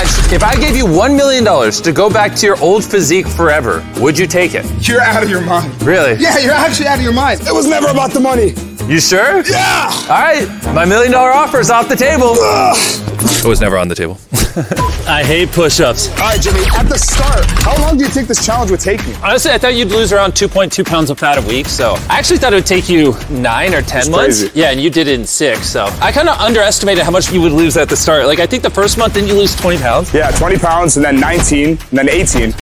If I gave you $1 million to go back to your old physique forever, would you take it? You're out of your mind. Really? Yeah, you're actually out of your mind. It was never about the money. You sure? Yeah! All right, my $1 million offer is off the table. It was never on the table. I hate push-ups. All right, Jimmy, at the start, how long do you think this challenge would take you? Honestly, I thought you'd lose around 2.2 pounds of fat a week, so I actually thought it would take you 9 or 10 months. Crazy. Yeah, and you did it in 6, so I kind of underestimated how much you would lose at the start. Like, I think the first month, didn't you lose 20 pounds? Yeah, 20 pounds, and then 19, and then 18.